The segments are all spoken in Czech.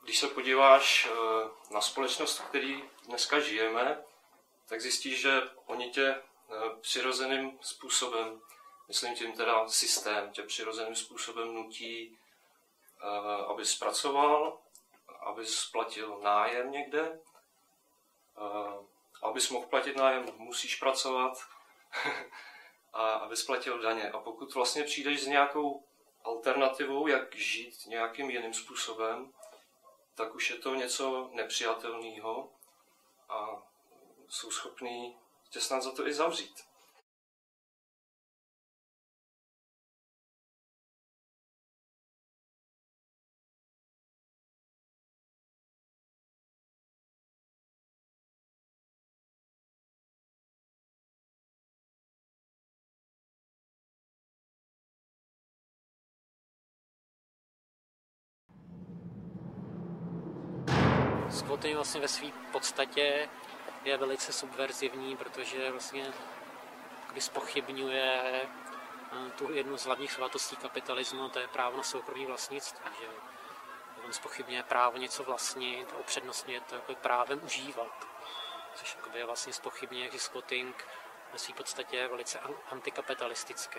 když se podíváš na společnost, v které dneska žijeme, tak zjistíš, že oni tě přirozeným způsobem, myslím tím teda systém, tě přirozeným způsobem nutí, abys pracoval, abys platil nájem někde. Abys mohl platit nájem, musíš pracovat a abys platil daně. A pokud vlastně přijdeš s nějakou alternativou, jak žít nějakým jiným způsobem, tak už je to něco nepřijatelného a jsou schopní tě snad za to i zavřít. Squatting vlastně ve své podstatě je velice subverzivní, protože vlastně zpochybňuje tu jednu z hlavních svatostí kapitalismu, to je právo na soukromé vlastnictví. Že on zpochybňuje právo něco vlastnit a upřednostňuje to jako právem užívat. Což je vlastně zpochybňuje, že squatting ve své podstatě je velice antikapitalistický.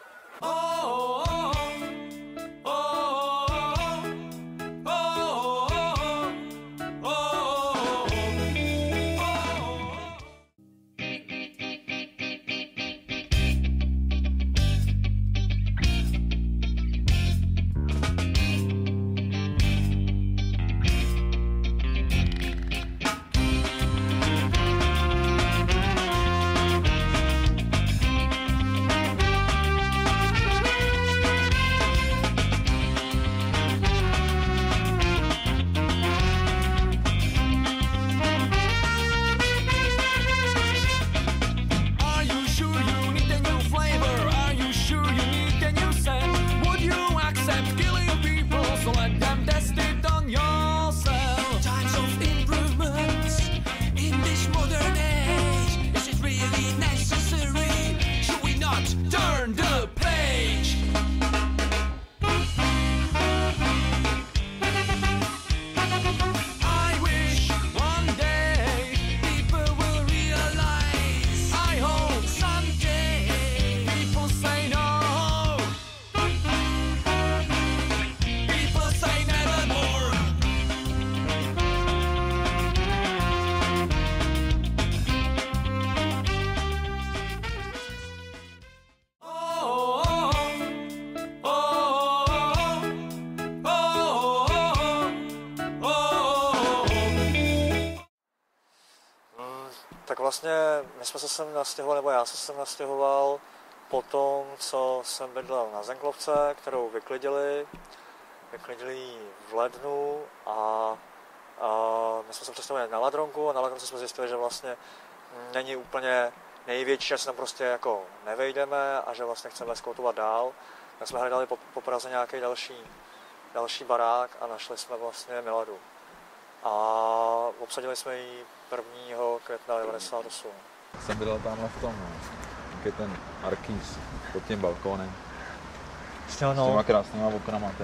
Tak vlastně my jsme se sem nastěhovali, nebo já jsem se sem nastěhoval po tom, co jsem bydlel na Zenklovce, kterou vyklidili ji v lednu a my jsme se přestěhovali na Ladronku a na Ladronce jsme zjistili, že vlastně není úplně největší, že se tam prostě jako nevejdeme a že vlastně chceme squatovat dál. Tak jsme hledali po Praze nějaký další barák a našli jsme vlastně Miladu. A obsadili jsme ji 1. května 1998. Jsem bydlel tamhle v tom, je ten arkýz pod tím balkónem. S těma krásnýma oknama.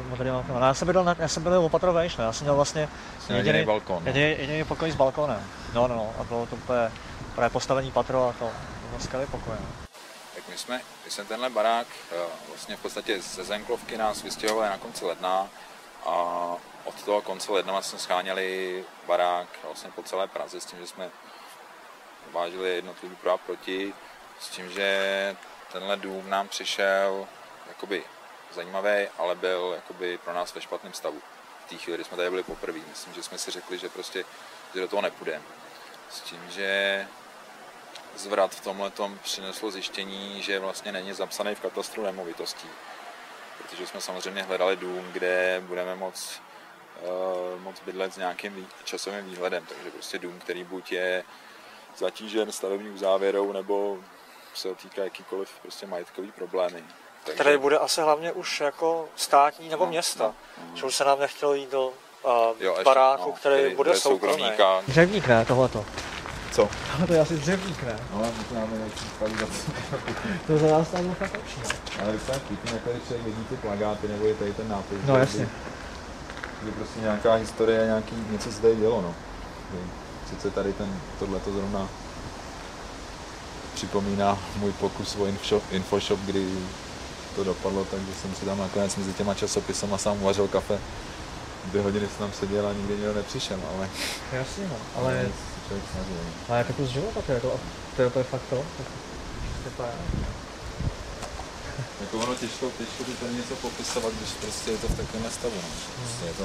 Já jsem bydlel opatrou vejš, já jsem měl vlastně jediný balkón. Jediný pokoj s balkónem. No, a bylo to úplně právě postavení patro a to bylo skvělý pokoj. Tak my jsme tenhle barák vlastně v podstatě ze Zenklovky nás vystěhovali na konci ledna a od toho konce ledna jsme scháněli barák vlastně po celé Praze s tím, že jsme vážili jednotlivý pro a proti, s tím, že tenhle dům nám přišel jakoby zajímavý, ale byl jakoby pro nás ve špatném stavu. V té chvíli, kdy jsme tady byli poprvé, myslím, že jsme si řekli, že prostě že do toho nepůjdeme. S tím, že zvrat v tomhletom přineslo zjištění, že vlastně není zapsaný v katastru nemovitostí. Protože jsme samozřejmě hledali dům, kde budeme moc bydlet s nějakým časovým výhledem. Takže prostě dům, který buď je zatížen stavební uzávěrou, nebo se týká jakýkoliv prostě majetkový problémy. Takže... Který bude asi hlavně už jako státní nebo města. Že už se nám nechtělo jít do baráku, který bude soukromý. Dřevník, ne, tohleto. Co? To je asi dřevník, ne? No, to máme nějaký stalizaci. To za nás tam bylo fakt lepší. Ale když se vtipný, jak tady člověk vidí ty plagáty, nebo je tady ten nápis. No jasně. že prostě nějaká historie, něco se tady dělo, no. Sice tady tohleto zrovna připomíná můj pokus o infoshop, kdy to dopadlo, takže jsem si tam nakonec mezi těma časopisama sám uvařil kafe. 2 hodiny jsem tam seděl a nikdy nikdo nepřišel, ale... Jasně, no, ale... Člověk snažil. A jak je to z života, to je fakt to? Jako ono těžko by tady něco popisovat, když prostě je to v takovém stavu, no. Prostě je to...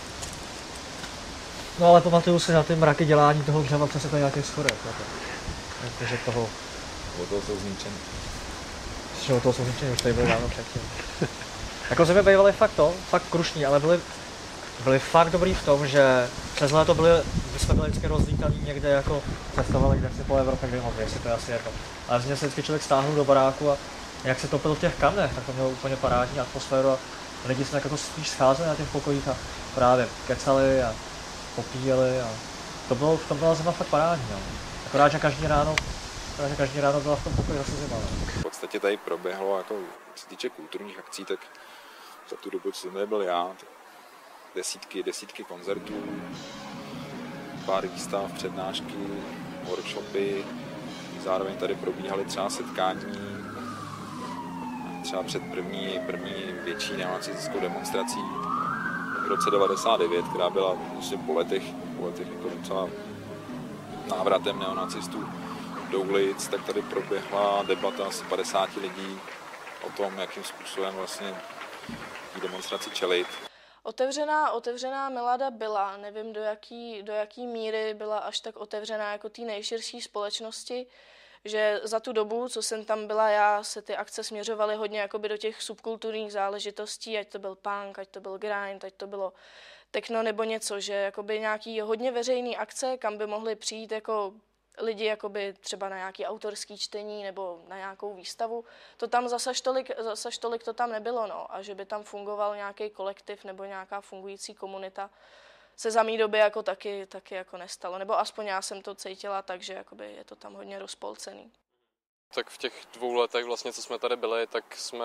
No ale pamatuju si na ty mraky dělání toho dřeva, co se tady nějakých schodech, jakože toho... Od toho jsou zničený. Že od toho jsou zničený, už tady byly dávno předtím. Jako země bývaly fakt krušní, ale byli fakt dobrý v tom, že přes léto my jsme byli vždycky rozlítaný někde jako cestovali kde si po Evropě, kde mohli, jestli to je asi jedno. Ale z něj se vždycky člověk stáhnul do baráku a jak se topil v těch kamnech, tak to mělo úplně parádní atmosféru a lidi se tak jako spíš scházeli na těch pokojích a právě kecali a popíjeli a v tom byla zima fakt parádní. No. Akorát, že každý ráno byla v tom pokoji zase zima. No. V podstatě tady proběhlo, jako, co se týče kulturních akcí, tak za tu dobu, co jsem byl já, desítky koncertů, pár výstav, přednášky, workshopy, zároveň tady probíhaly třeba setkání, třeba před první větší neonacistickou demonstrací v roce 99, která byla vlastně po letech jako docela návratem neonacistů do ulic, tak tady proběhla debata asi 50 lidí o tom, jakým způsobem vlastně té demonstraci čelit. Otevřená Milada byla, nevím do jaký míry byla až tak otevřená jako té nejširší společnosti, že za tu dobu, co jsem tam byla já, se ty akce směřovaly hodně jakoby do těch subkulturních záležitostí, ať to byl punk, ať to byl grind, ať to bylo techno nebo něco, že jakoby nějaký hodně veřejný akce, kam by mohli přijít jako lidi jakoby třeba na nějaký autorský čtení nebo na nějakou výstavu, to tam zase tolik to tam nebylo, no, a že by tam fungoval nějaký kolektiv nebo nějaká fungující komunita, se za mý doby jako taky jako nestalo, nebo aspoň já jsem to cítila tak, že jakoby je to tam hodně rozpolcený. Tak v těch 2 letech vlastně, co jsme tady byli, tak jsme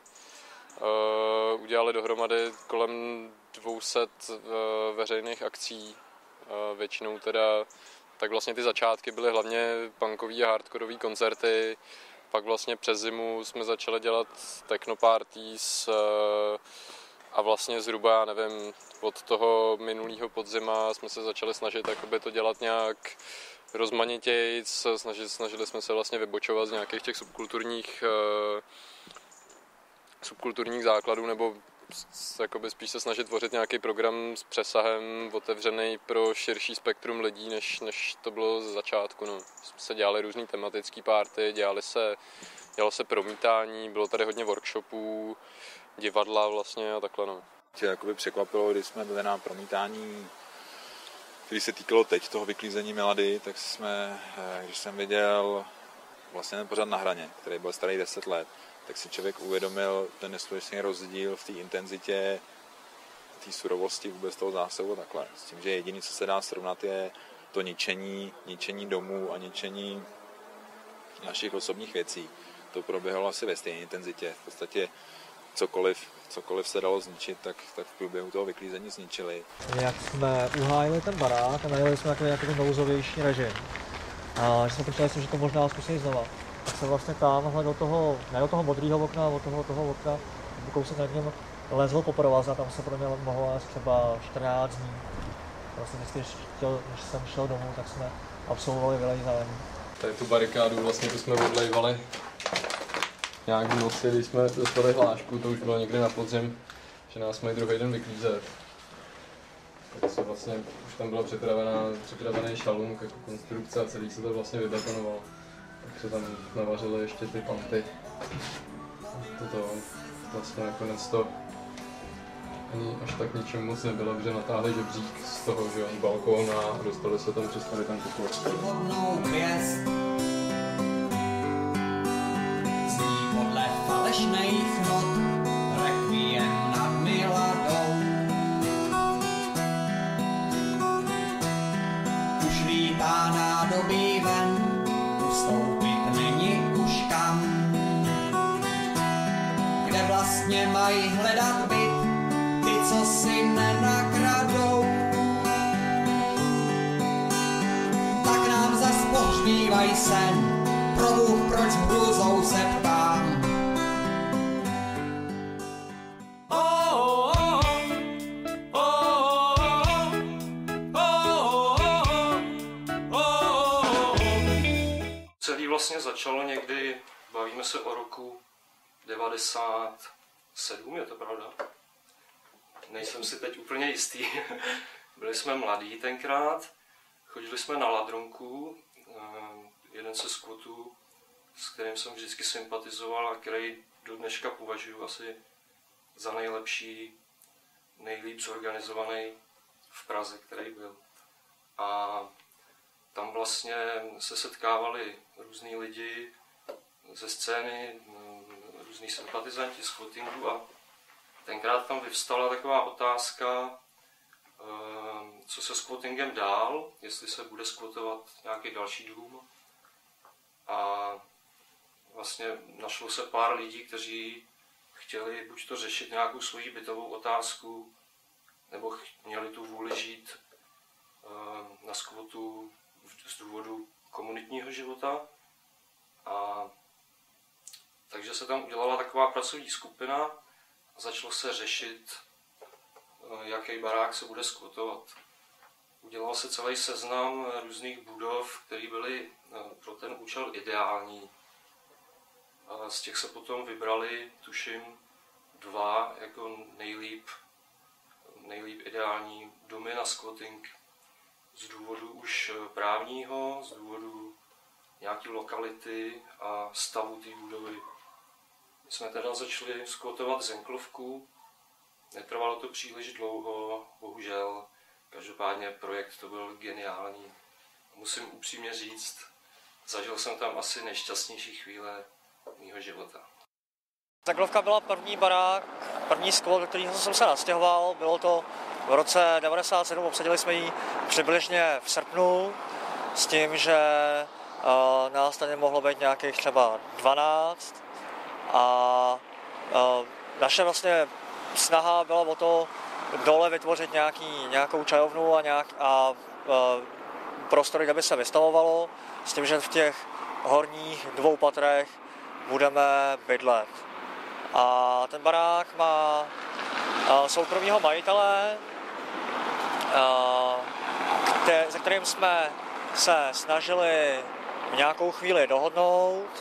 udělali dohromady kolem 200 veřejných akcí, většinou teda. Tak vlastně ty začátky byly hlavně punkový a hardkorový koncerty, pak vlastně přes zimu jsme začali dělat techno parties a vlastně zhruba, já nevím, od toho minulého podzima jsme se začali snažit jakoby to dělat nějak rozmanitějc, snažili jsme se vlastně vybočovat z nějakých těch subkulturních základů nebo jakoby spíš se snažit tvořit nějaký program s přesahem otevřený pro širší spektrum lidí, než to bylo ze začátku. No. Se dělaly různý tematický party, dělalo se promítání, bylo tady hodně workshopů, divadla vlastně a takhle. No. Mě jakoby překvapilo, když jsme byli na promítání, který se týkalo teď toho vyklízení Milady, tak když jsem viděl vlastně ten pořad Na hraně, který byl starý 10 let, tak si člověk uvědomil ten neskutečný rozdíl v té intenzitě, té surovosti vůbec toho zásahu takhle. S tím, že jediné, co se dá srovnat, je to ničení domů a ničení našich osobních věcí. To proběhlo asi ve stejné intenzitě. V podstatě cokoliv se dalo zničit, tak v průběhu toho vyklízení zničili. Jak jsme uhájili ten barák a najeli jsme takový nouzovější režim. A že jsme počítali, že to možná zkusili znova. Tak se vlastně tamhle do toho modrého okna, od toho okna, kousek nad ním lezl po provaze a tam se pro mě mohlo lézt třeba 14 dní. Vlastně vždycky, když jsem šel domů, tak jsme absolvovali vylejzání. Tady tu barikádu vlastně tu jsme odlejvali nějak v noci, když jsme dostali hlášku, to už bylo někdy na podzim, že nás mají druhý den vyklízet. Tak se vlastně, už tam byla připravený šalunk jako konstrukce a celý se to vlastně vybetonovalo. Tak se tam navařily ještě ty panty. Toto vlastně nakonec to ani až tak ničím moc nebylo, protože natáhli žebřík z toho, že z balkóna a dostali se tam přes tady ten pokoj. Zní podle falešných not rekviem nad Miladou. Už lítá nádobí ven, ustoupit není už kam. Kde vlastně mají hledat byt ty, co si nenakradou. Tak nám zas pohřbívaj sen, pro Bůh, proč hrůzou se ptám. Celý vlastně začalo někdy, bavíme se o roku 97, je to pravda? Nejsem si teď úplně jistý. Byli jsme mladí tenkrát, chodili jsme na Ladronku, jeden ze skvotů, s kterým jsem vždycky sympatizoval a který do dneška považuji asi za nejlepší, nejlíp zorganizovaný v Praze, který byl. A tam vlastně se setkávali různí lidi ze scény, různí sympatizanti z squattingu a tenkrát tam vyvstala taková otázka, co se squattingem dál, jestli se bude squatovat nějaký další dům. A vlastně našlo se pár lidí, kteří chtěli buď to řešit nějakou svoji bytovou otázku, nebo měli tu vůli žít na squatu z důvodu komunitního života. A takže se tam udělala taková pracovní skupina a začalo se řešit, jaký barák se bude squatovat. Udělal se celý seznam různých budov, které byly pro ten účel ideální. A z těch se potom vybrali, tuším, 2 jako nejlíp ideální domy na squatting. Z důvodu už právního, z důvodu nějaké lokality a stavu té budovy. My jsme teda začali squatovat Zenklovku, netrvalo to příliš dlouho, bohužel. Každopádně projekt to byl geniální. Musím upřímně říct, zažil jsem tam asi nejšťastnější chvíle mýho života. Zenklovka byla první barák, první squat, do kterého jsem se nastěhoval. Bylo to v roce 1997, obsadili jsme ji přibližně v srpnu, s tím, že nás tady mohlo být nějakých třeba 12. A naše vlastně snaha byla o to dole vytvořit nějakou čajovnu a prostory, kde by se vystavovalo, s tím, že v těch horních 2 patrech budeme bydlet. A ten barák má soukromého majitele, se kterým jsme se snažili v nějakou chvíli dohodnout.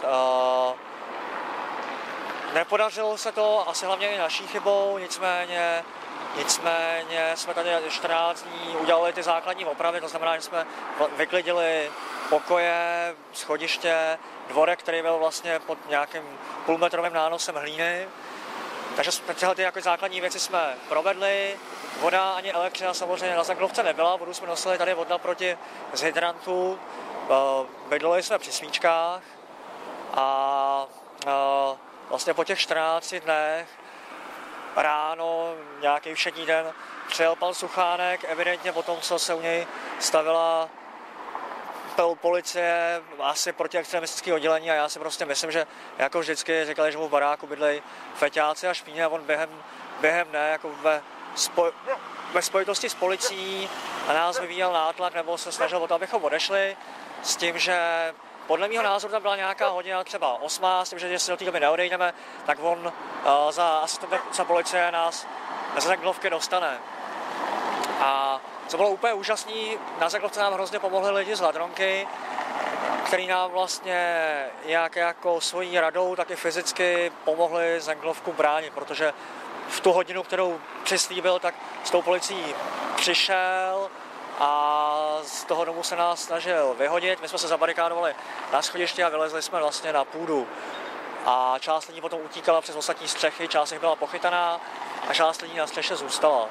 Nepodařilo se to, asi hlavně i naší chybou, nicméně jsme tady 14 dní udělali ty základní opravy, to znamená, že jsme vyklidili pokoje, schodiště, dvorek, který byl vlastně pod nějakým půlmetrovým nánosem hlíny. Takže tyhle jako základní věci jsme provedli. Voda ani elektřina samozřejmě na Zenklovce nebyla, vodu jsme nosili tady od naproti z hydrantu. Bydleli jsme při svíčkách a vlastně po těch 14 dnech ráno, nějaký všední den, přijel pan Suchánek, evidentně po tom, co se u něj stavila policie, asi protiextremistické oddělení, a já si prostě myslím, že jako vždycky říkali, že mu v baráku bydlejí feťáci a špíně, a on během ne, jako ve spojitosti s policií a nás vyvíjel nátlak nebo se snažil o to, abychom odešli, s tím, že podle mého názoru tam byla nějaká hodina, třeba 8, s tím, že jestli do té doby neodejdeme, tak on za asistenta policie nás z Zenklovky dostane. A co bylo úplně úžasné, na Zenklovce nám hrozně pomohli lidi z Ladronky, který nám vlastně jak jako svojí radou, tak i fyzicky pomohli Zenklovku bránit, protože v tu hodinu, kterou přislíbil, tak s tou policií přišel a z toho domu se nás snažil vyhodit. My jsme se zabarikádovali na schodišti a vylezli jsme vlastně na půdu. A část lidí potom utíkala přes ostatní střechy, část jich byla pochytaná a část lidí na střeše zůstala.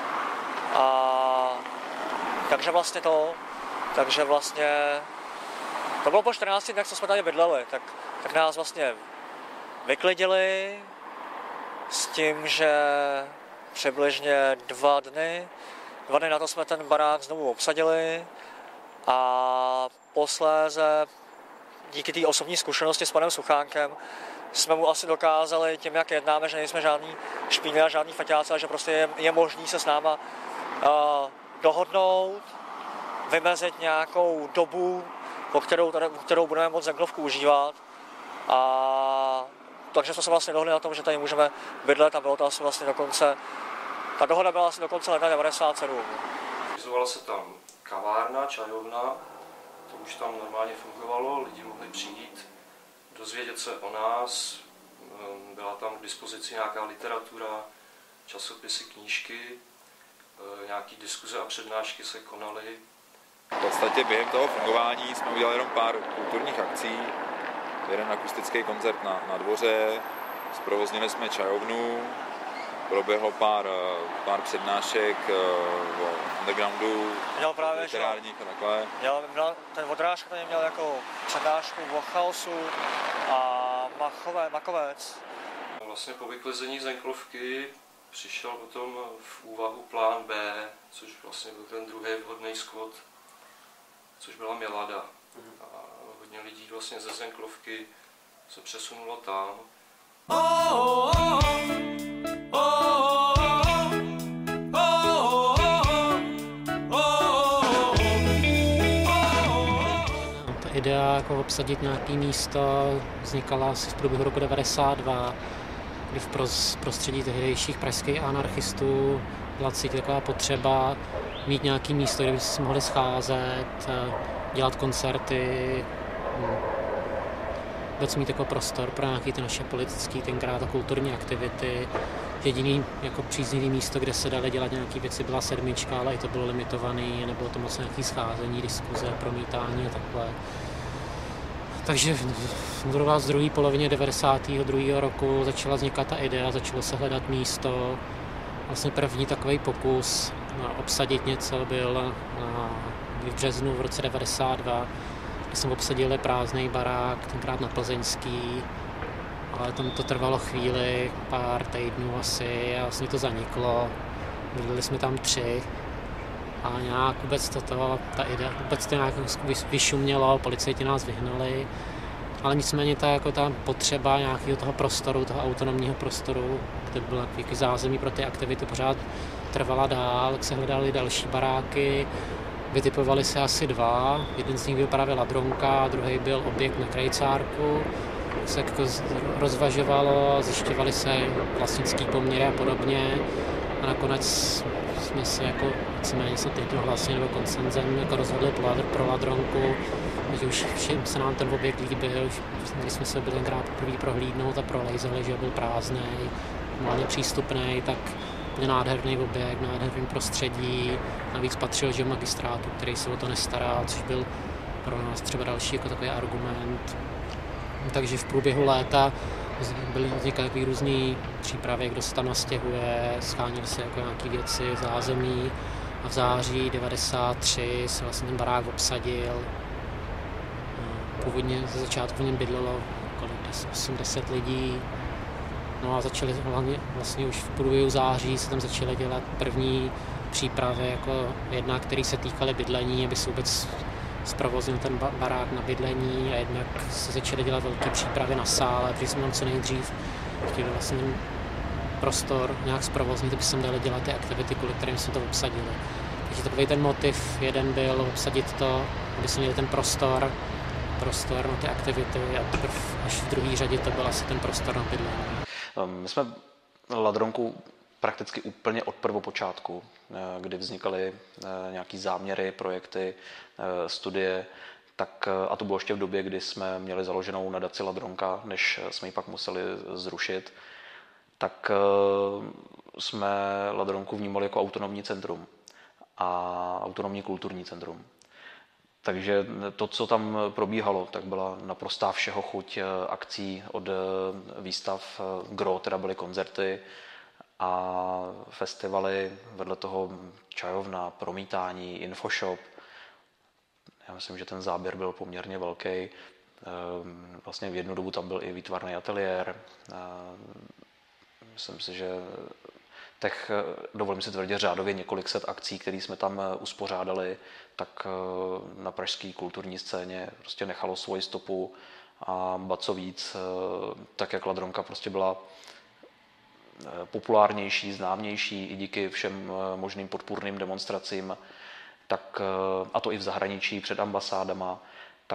Takže vlastně to bylo po 14 dnech, co jsme tady bydleli, tak nás vlastně vyklidili s tím, že přibližně 2 dny na to jsme ten barák znovu obsadili a posléze díky té osobní zkušenosti s panem Suchánkem jsme mu asi dokázali tím, jak jednáme, že nejsme žádný špíny a žádný feťáci, a že prostě je možný se s náma dohodnout, vymezit nějakou dobu, po kterou budeme moct Zenklovku užívat. A takže jsme se vlastně dohodli na tom, že tady můžeme bydlet a bylo to asi vlastně ta dohoda byla asi do konce ledna 1997. Vyzovala se tam kavárna, čajovna, to už tam normálně fungovalo, lidi mohli přijít, dozvědět se o nás, byla tam k dispozici nějaká literatura, časopisy, knížky, nějaký diskuze a přednášky se konaly. V podstatě během toho fungování jsme udělali jenom pár kulturních akcí, jeden akustický koncert na dvoře, zprovoznili jsme čajovnu, proběhlo pár přednášek o undergroundu, literárních a takhle. Ten Vodrážka tady měl jako přednášku o chaosu a Makovec. Vlastně po vyklizení Zenklovky přišel potom v úvahu plán B, což vlastně byl ten druhý vhodný skvot, což byla Milada. A hodně lidí vlastně ze Zenklovky se přesunulo tam. Ta idea jako obsadit nějaké místo vznikala asi v průběhu roku 1992, kdy v prostředí tehdejších pražských anarchistů byla cítit taková potřeba mít nějaké místo, kde by se mohli scházet, dělat koncerty, vůbec mít jako prostor pro nějaké ty naše politické, tenkrát a kulturní aktivity. Jediný jako příznivý místo, kde se daly dělat nějaké věci, byla Sedmička, ale i to bylo limitované, nebylo to moc nějaké scházení, diskuze, promítání a takhle. Takže v druhé polovině 92. roku začala vznikat ta idea, začalo se hledat místo. Vlastně první takový pokus obsadit něco byl v březnu v roce 92, kdy jsme obsadili prázdný barák, tenkrát na Plzeňský, ale tam to trvalo chvíli, pár týdnů asi a vlastně to zaniklo. Bydleli jsme tam 3 a nějak vůbec ta idea, vůbec to nějak vyšumělo, policajti nás vyhnali, ale nicméně ta potřeba nějakého toho prostoru, toho autonomního prostoru, který byl jaký zázemí pro ty aktivity, pořád trvala dál, tak se hledaly další baráky, vytipovaly se asi 2, jeden z nich byl právě Ladronka, druhý byl objekt na Krejcárku, se jako rozvažovalo, zjišťovaly se vlastnický poměry a podobně a nakonec jsme se jako víceméně se jednohlasně nebo konsenzem jako rozhodli pro Ladronku, že už všem se nám ten objekt líbil, když jsme se byli tenkrát poprvé prohlídnout a prolejzali, že byl prázdnej, normálně přístupný, tak byl nádherný objekt, nádherný prostředí, navíc patřil že magistrátu, který se o to nestará, což byl pro nás třeba další jako takový argument. Takže v průběhu léta vznikaly různé přípravy, kdo se tam nastěhuje, schánili se jako nějaké věci, zázemí a v září 93 se vlastně ten barák obsadil. Původně ze začátku v něm bydlelo kolik 80 lidí. No a začaly vlastně už v průběhu září se tam začaly dělat první přípravy, jako jedna, které se týkaly bydlení, aby se vůbec zprovoznil ten barák na bydlení a jednak se začaly dělat velké přípravy na sále, protože jsme tam co nejdřív chtěli vlastně ten prostor nějak zprovoznit, aby se tam dali dělat ty aktivity, kvůli kterým jsme to obsadili. Takže takový ten motiv jeden byl obsadit to, aby jsme měli ten prostor na ty aktivity a až v druhé řadě to byl asi ten prostor na bydlení. My jsme Ladronku prakticky úplně od prvopočátku, kdy vznikaly nějaký záměry, projekty, studie, tak, a to bylo ještě v době, kdy jsme měli založenou nadaci Ladronka, než jsme ji pak museli zrušit, tak jsme Ladronku vnímali jako autonomní centrum a autonomní kulturní centrum. Takže to, co tam probíhalo, tak byla naprostá všeho chuť akcí od výstav gro, teda byly koncerty a festivaly, vedle toho čajovna, promítání, infoshop. Já myslím, že ten záběr byl poměrně velký. Vlastně v jednu dobu tam byl i výtvarný ateliér. Myslím si, že dovolím si tvrdit řádově několik set akcí, které jsme tam uspořádali, tak na pražské kulturní scéně prostě nechalo svoji stopu a ba co víc, tak jak Ladronka prostě byla populárnější, známější i díky všem možným podpůrným demonstracím, tak, a to i v zahraničí před ambasádama, tak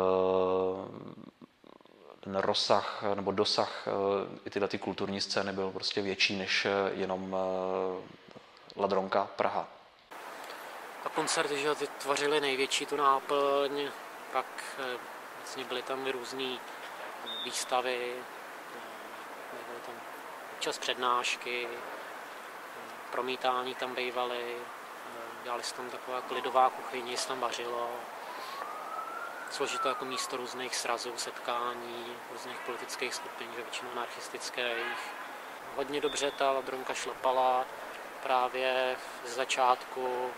ten rozsah nebo dosah i tyhle ty kulturní scény byl prostě větší než jenom Ladronka Praha. A koncerty, že ty tvořily největší tu náplň, pak vlastně byly tam různé výstavy, byly tam občas přednášky, promítání tam bývaly, dělali se tam taková klidová kuchyně, se tam vařilo. Složito jako místo různých srazů, setkání, různých politických skupin, že většinou anarchistických. Hodně dobře ta Ladronka šlapala právě z začátku,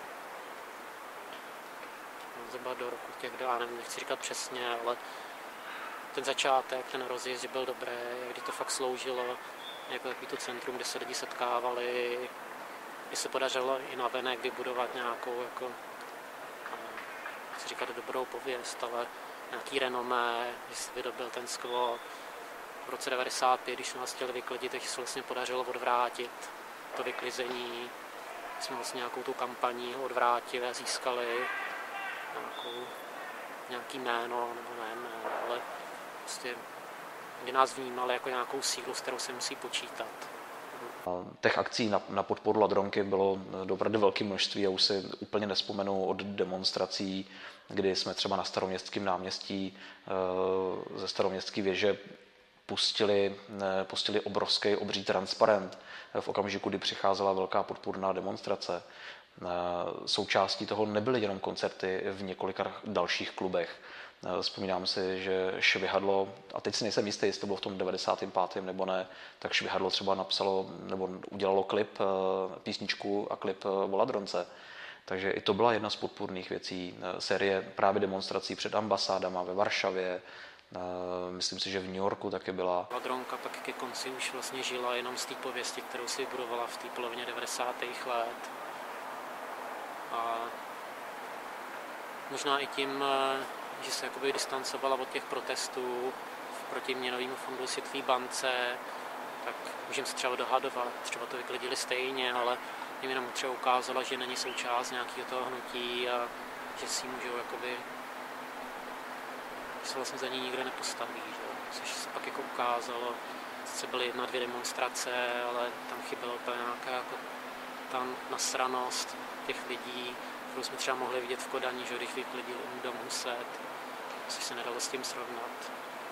zhruba do roku těch, já nevím, nechci říkat přesně, ale ten začátek, ten rozjezd byl dobrý, kdy to fakt sloužilo jako takový to centrum, kde se lidi setkávali, kdy se podařilo i navenek vybudovat nějakou, jako, nechci říkat dobrou pověst, ale nějaký renomé, že se vydobil ten squat. V roce 95, když jsme vás chtěli vyklidit, takže se vlastně podařilo odvrátit to vyklizení. Jsme vlastně nějakou tu kampaní odvrátili a získali nějaký jméno, nebo ne jméno, ale prostě kdy nás vnímali jako nějakou sílu, s kterou se musí počítat. Těch akcí na podporu Ladronky bylo opravdu velké množství a už si úplně nespomenu od demonstrací, kdy jsme třeba na Staroměstském náměstí ze Staroměstské věže pustili obří transparent v okamžiku, kdy přicházela velká podpůrná demonstrace. Součástí toho nebyly jenom koncerty v několika dalších klubech. Vzpomínám si, že Švihadlo, a teď si nejsem jistý, jestli to bylo v tom 95. nebo ne, tak Švihadlo třeba napsalo nebo udělalo klip, písničku a klip o Ladronce. Takže i to byla jedna z podpůrných věcí. Série právě demonstrací před ambasádama ve Varšavě, myslím si, že v New Yorku taky byla. Ladronka pak ke konci už vlastně žila jenom z té pověsti, kterou si budovala v té polovině 90. let. A možná i tím, že se jakoby distancovala od těch protestů proti měnovému fondu Světové bance, tak můžeme se třeba dohadovat, třeba to vyklidili stejně, ale jim jenom třeba ukázala, že není součást nějakého toho hnutí a že si můžou jakoby, že se vlastně za ní nikdo nepostaví, že? Což se pak jako ukázalo. Sice byly 1-2 demonstrace, ale tam chyběla úplně nějaká jako ta nasranost těch lidí, kterou jsme třeba mohli vidět v Kodani, že když vyklidil Dom Huset, což se nedalo s tím srovnat.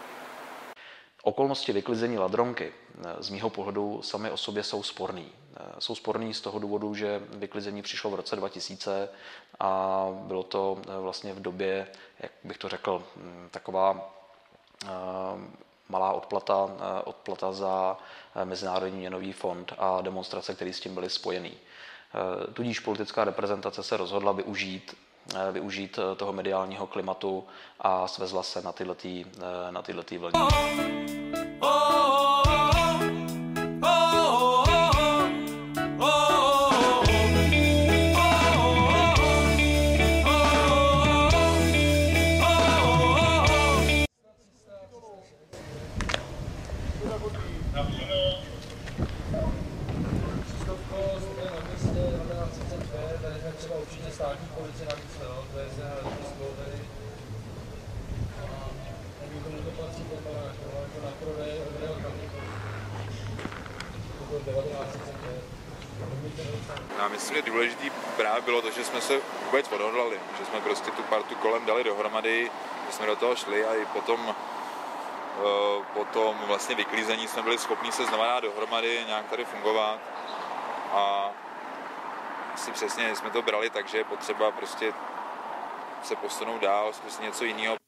Okolnosti vyklizení Ladronky z mýho pohledu sami o sobě jsou sporný. Jsou sporný z toho důvodu, že vyklizení přišlo v roce 2000 a bylo to vlastně v době, jak bych to řekl, taková malá odplata za Mezinárodní měnový fond a demonstrace, které s tím byly spojený. Tudíž politická reprezentace se rozhodla využít toho mediálního klimatu a svezla se na tyhletý vlně. Státní policie navíc, to je tady. Nevím, komu to patří po panách, jako na prodej odrého kamíku. To bylo 1935. Já myslím, že důležitý právě bylo to, že jsme se vůbec odhodlali, že jsme prostě tu partu kolem dali dohromady, že jsme do toho šli a i potom vlastně vyklízení jsme byli schopni se znova dát dohromady, nějak tady fungovat a asi přesně jsme to brali tak, že je potřeba prostě se posunout dál, zkusit něco jiného.